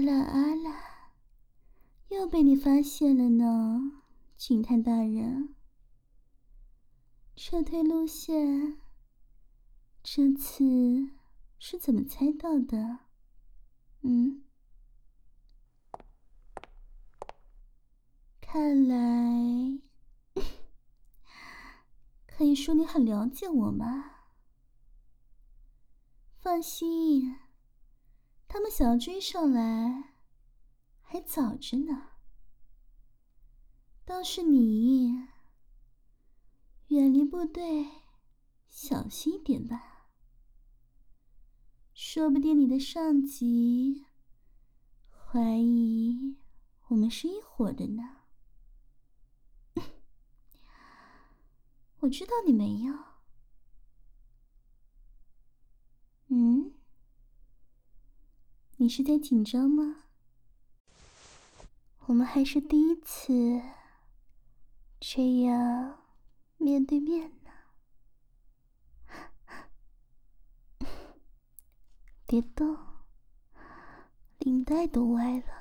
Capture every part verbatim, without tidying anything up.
啦啊啦，又被你发现了呢，警探大人。撤退路线，这次是怎么猜到的？嗯，看来可以说你很了解我嘛。放心，他们想要追上来还早着呢。倒是你，远离部队，小心一点吧。说不定你的上级怀疑我们是一伙的呢。我知道你没有。嗯？你是在紧张吗？我们还是第一次这样面对面呢。别动，领带都歪了。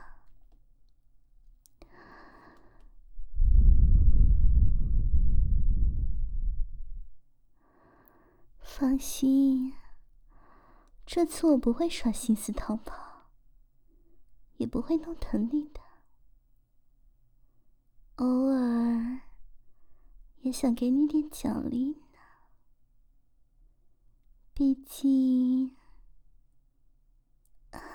放心，这次我不会耍心思逃跑，也不会弄疼你的。偶尔也想给你点奖励呢，毕竟啊，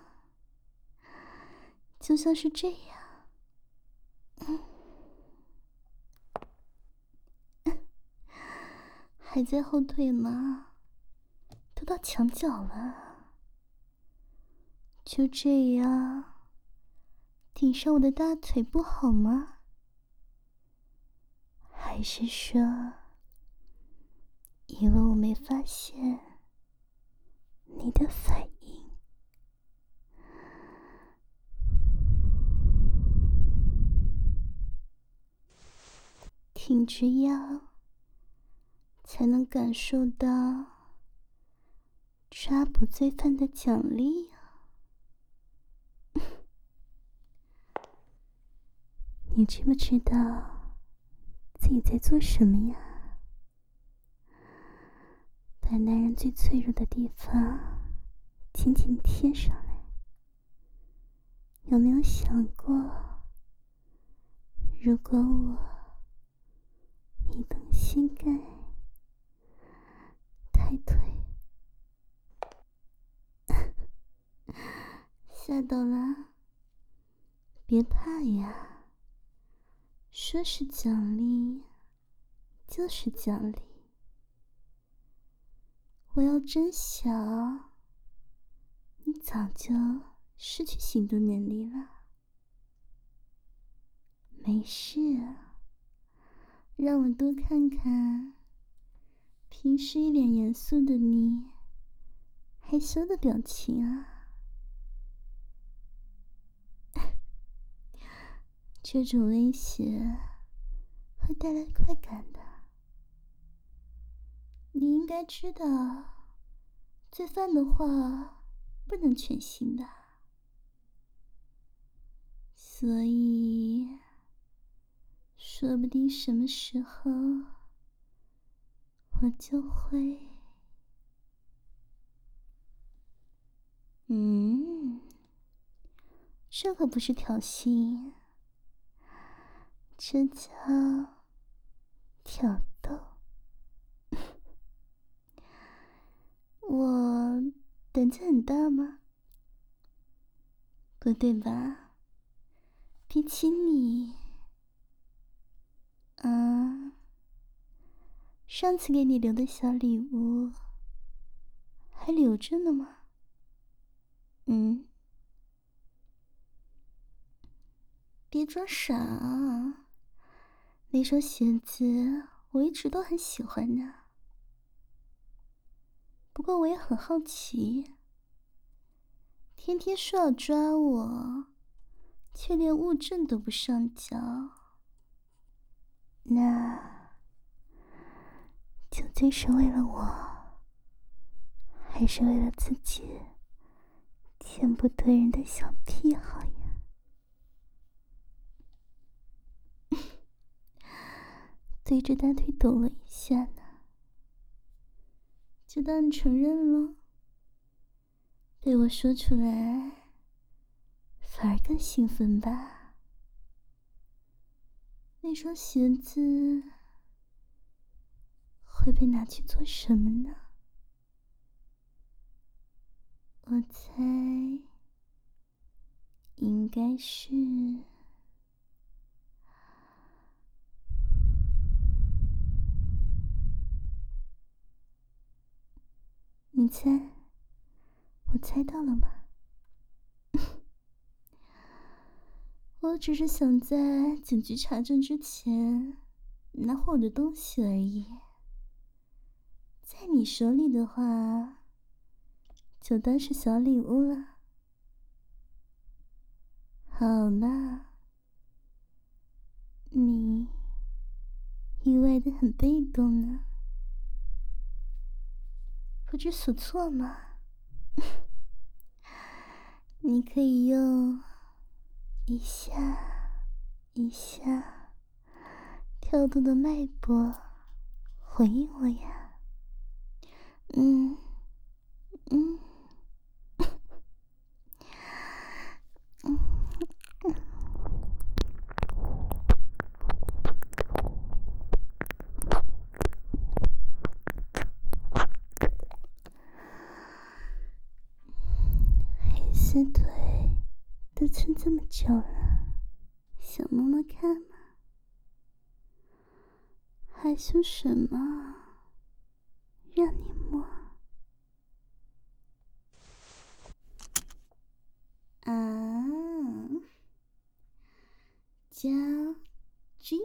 就像是这样，嗯，还在后退吗？都到墙角了，就这样顶上我的大腿不好吗？还是说，以为我没发现你的反应？挺直腰，才能感受到抓捕罪犯的奖励啊！你知不知道自己在做什么呀？把男人最脆弱的地方紧紧贴上来，有没有想过，如果我一动膝盖、抬腿，吓到了？别怕呀，说是奖励，就是奖励。我要真想，你早就失去行动能力了。没事啊，让我多看看平时一脸严肃的你害羞的表情啊。这种威胁会带来快感的。你应该知道，罪犯的话不能全信吧？所以，说不定什么时候我就会……嗯，这可不是挑衅，这叫挑逗。我胆子很大吗？不对吧？比起你，啊，上次给你留的小礼物还留着呢吗？嗯，别装傻啊！那双鞋子我一直都很喜欢呢。不过我也很好奇，天天说要抓我，却连物证都不上交，那究竟是为了我，还是为了自己见不得人的小癖好呀。对着大腿抖了一下呢，就当你承认了。被我说出来，反而更兴奋吧？那双鞋子会被拿去做什么呢？我猜应该是……你猜？我猜到了吗？我只是想在警局查证之前拿回我的东西而已。在你手里的话，就当是小礼物了。好啦，你意外的很被动呢，不知所措吗？你可以用一下一下跳动的脉搏回应我呀。嗯嗯嗯嗯。黑丝腿都撑这么久了，想摸摸看吗？害羞什么？让你摸。啊，将军，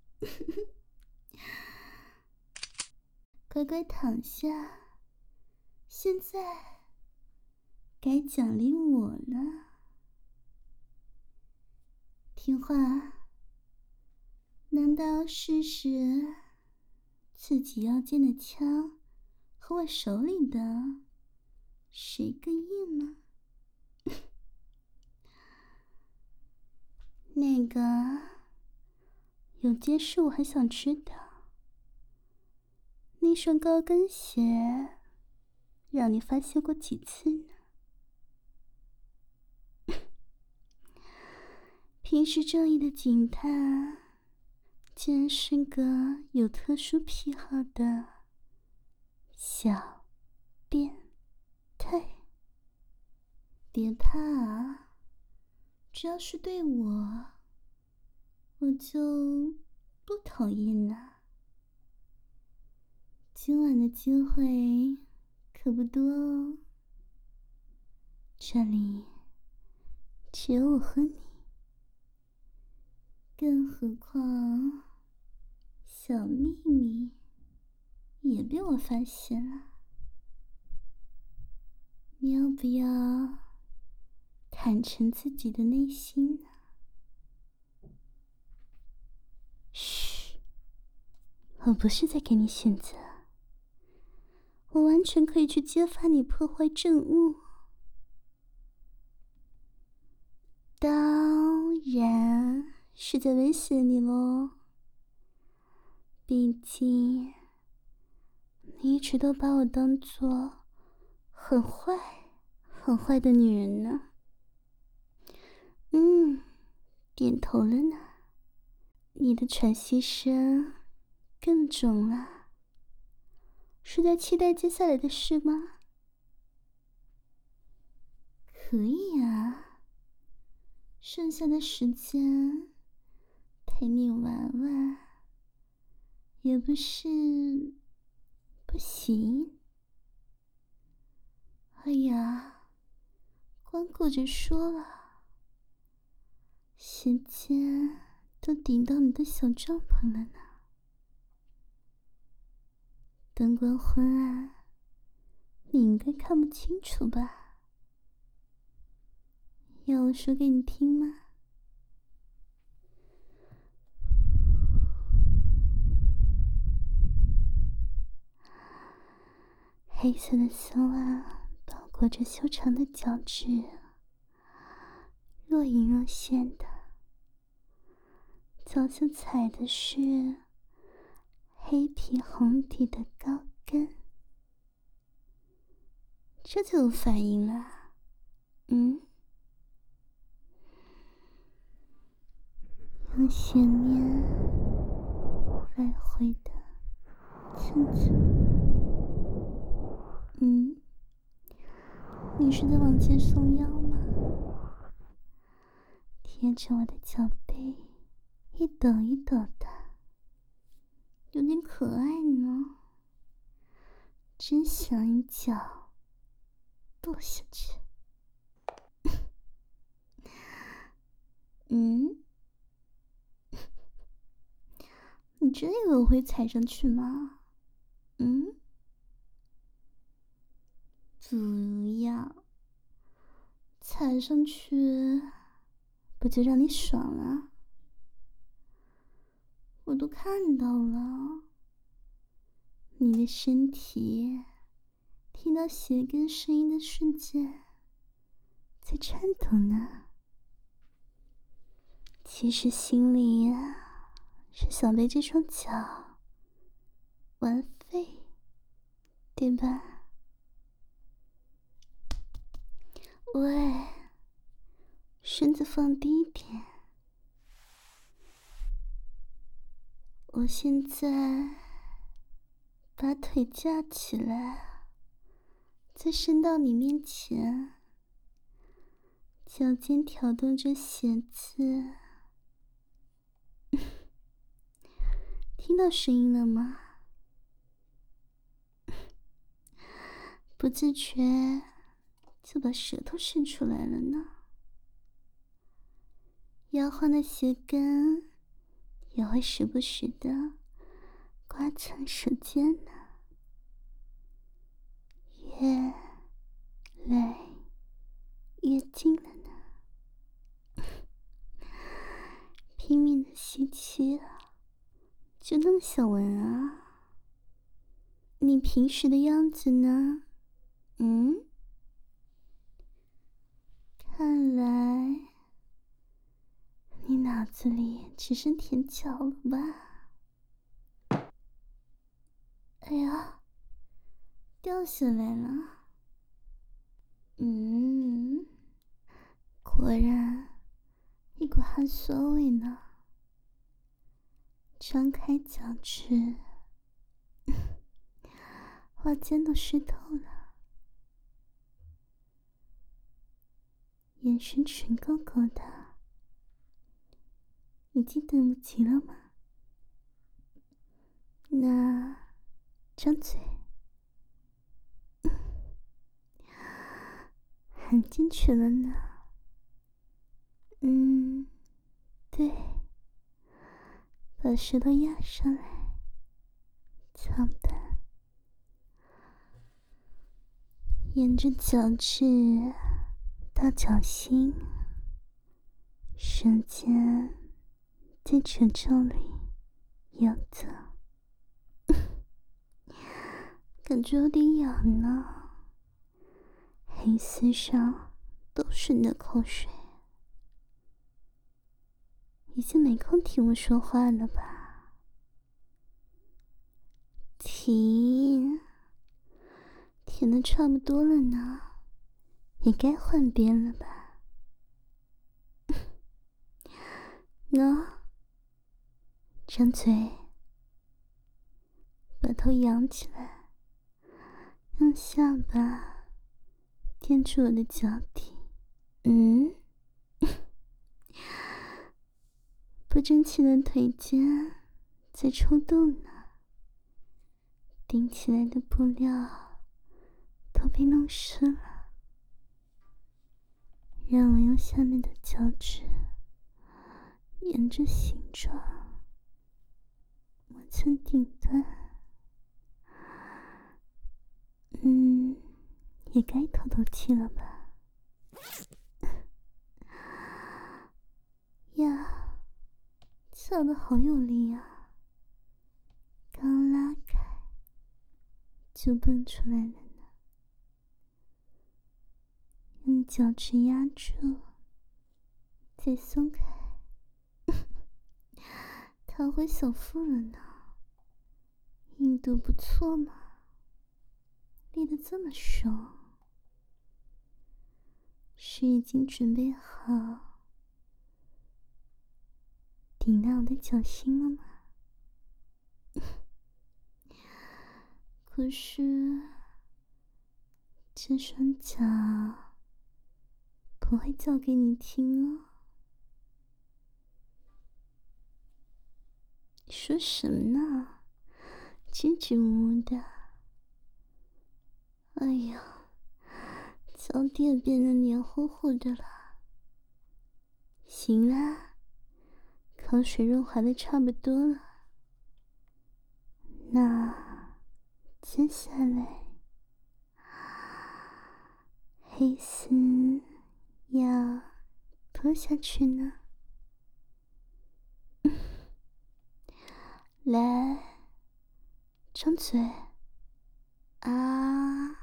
乖乖躺下。现在该奖励我了。听话，难道要试试自己腰间的枪和我手里的谁更硬吗？那个，有件事我很想知道，那双高跟鞋让你发现过几次呢？平时正义的警探，竟然是个有特殊癖好的小变态。别怕啊，只要是对我，我就不讨厌了。今晚的机会可不多哦，这里只有我和你，更何况小秘密也被我发现了。你要不要坦诚自己的内心呢？嘘，我不是在给你选择，我完全可以去揭发你破坏证物。当然是在威胁你咯，毕竟你一直都把我当作很坏很坏的女人呢。嗯，点头了呢。你的喘息声更重了，是在期待接下来的事吗？可以啊，剩下的时间陪你玩玩也不是不行。哎呀，光顾着说了，时间都顶到你的小帐篷了呢。灯光昏暗，你应该看不清楚吧？要我说给你听吗？黑色的丝袜包裹过这修长的脚趾，若隐若现的，脚下踩的是黑皮红底的高跟。这就有反应了。嗯，用鞋面来回的蹭蹭。嗯，你是在往前送腰吗？贴着我的脚背一抖一抖的，有点可爱呢，真想一脚跺下去。嗯，你真以为我会踩上去吗？嗯，不要，踩上去不就让你爽了？我都看到了，你的身体听到鞋跟声音的瞬间在颤抖呢。其实心里呀，是想被这双脚玩废，对吧？喂，身子放低一点。我现在把腿架起来，再伸到你面前，脚尖挑动着鞋子。听到声音了吗？不自觉就把舌头伸出来了呢。摇晃的鞋跟也会时不时的刮蹭舌尖呢，越来越近了呢。拼命的吸气啊，就那么想闻啊？你平时的样子呢？嗯，看来你脑子里只剩舔脚了吧？哎呀，掉下来了。嗯，果然一股汗酸味呢。张开脚趾，袜尖都湿透了，眼神纯勾勾的，已经等不及了吗？那张嘴，含进去了呢。嗯，对，把舌头压上来，操蛋。沿着脚趾到脚心，舌尖在褶皱里游走，感觉有点痒呢。黑丝上都是你的口水，已经没空听我说话了吧？停，舔的差不多了呢，也该换边了吧？喏，张嘴，把头扬起来，用下巴垫住我的脚底。嗯，不争气的腿间在抽动呢，顶起来的布料都被弄湿了。让我用下面的脚趾沿着形状磨蹭顶端。嗯，也该透透气了吧？呀，翘得好有力啊！刚拉开就蹦出来了呢。 用脚趾压住，再松开。他回小腹了呢，硬度不错嘛，练得这么爽，是已经准备好顶到我的脚心了吗？可是这双脚不会叫给你听哦。说什么呢？支支吾吾的。哎呀，脚底也变得黏糊糊的了。行啦，口水润滑的差不多了，那接下来黑丝要脱下去呢。来，张嘴啊！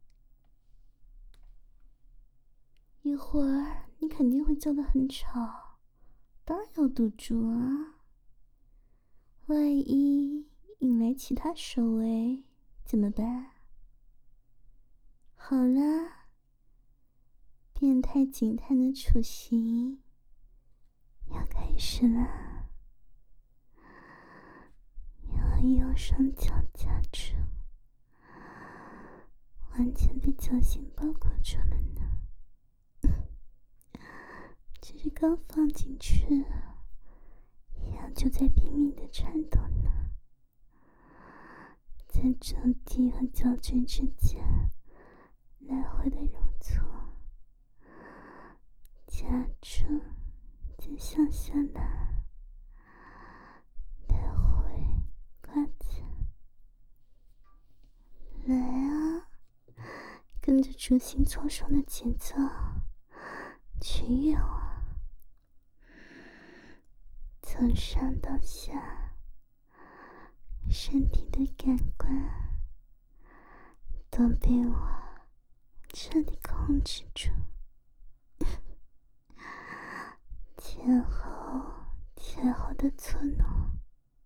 一会儿你肯定会叫得很吵，当然要堵住啊。万一引来其他守卫怎么办？好啦，变态警探的处刑要开始了。要用双脚夹住，完全被脚心包裹住了呢。只是刚放进去，腰就在拼命的颤抖呢，在脚底和脚趾之间来回的揉搓，夹住，再向下拉，来回刮擦。来啊，跟着竹心搓手的节奏去游啊，从上到下，身体的感官都被我彻底控制住。前后前后的搓弄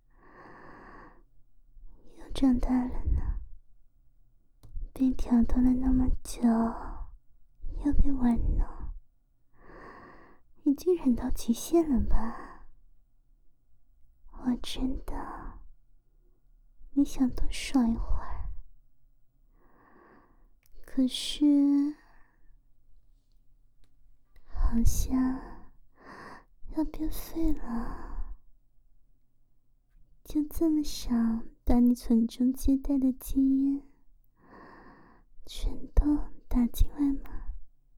又长大了呢，被挑逗了那么久，又被玩弄，已经忍到极限了吧？我知道你想多爽一会儿，可是好像要变废了。就这么想把你从中接待的经验全都打进来吗？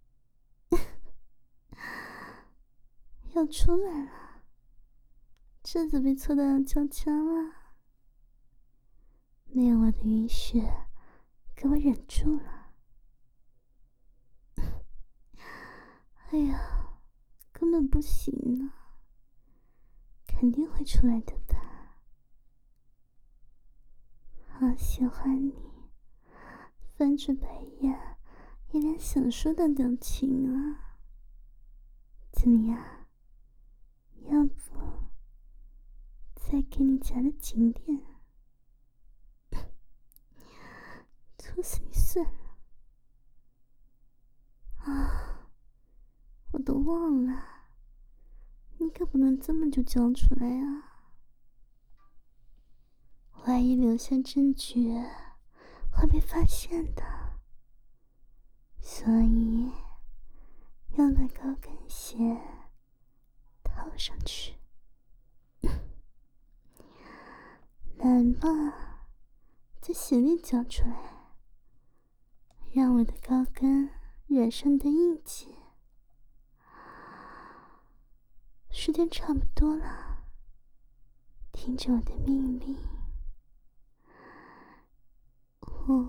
要出来了，这次被搓到要交枪了。没有我的允许，给我忍住了。哎呀，根本不行呢，肯定会出来的吧。好喜欢你翻着白眼一脸享受的表情啊！怎么样？要不再给你夹的紧点？搓死你算了！啊，我都忘了，你可不能这么就交出来啊！万一留下证据会被发现的，所以要把高跟鞋套上去。来吧，在鞋里交出来，让我的高跟染上的印记。时间差不多了，听着我的命令。五、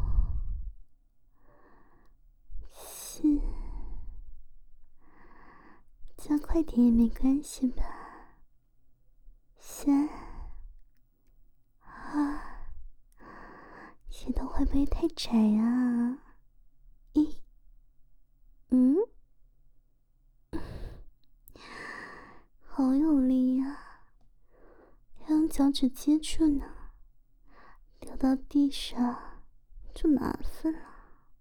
四，加快点也没关系吧。三、二，鞋头会不会太窄啊？一、嗯。 脚趾接住呢，掉到地上就麻烦了。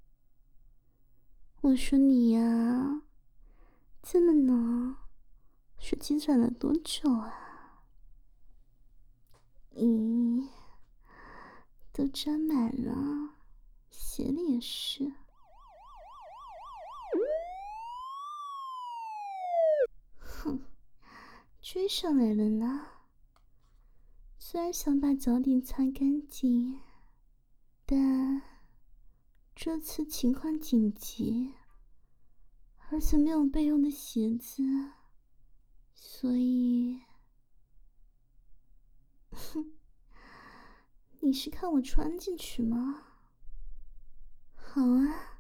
我说你呀，这么浓，是积攒了多久啊？咦，都沾满了，鞋里也是。哼，追上来了呢。虽然想把脚底擦干净，但这次情况紧急，而且没有备用的鞋子，所以，哼，你是看我穿进去吗？好啊，